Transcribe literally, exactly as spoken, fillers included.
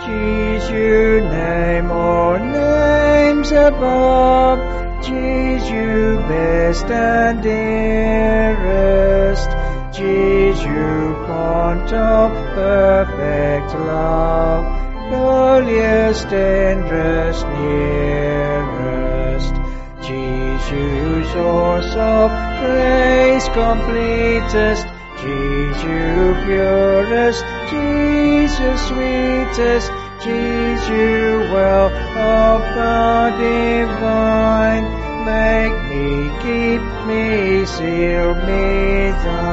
Jesus, name all names above, Jesus, best and dearest, Jesus, font of perfect love, earliest, tenderest, nearest, Jesus, source of grace completest, Jesus, purest, Jesus, sweetest, Jesus, well of the divine, make me, keep me, seal me thine.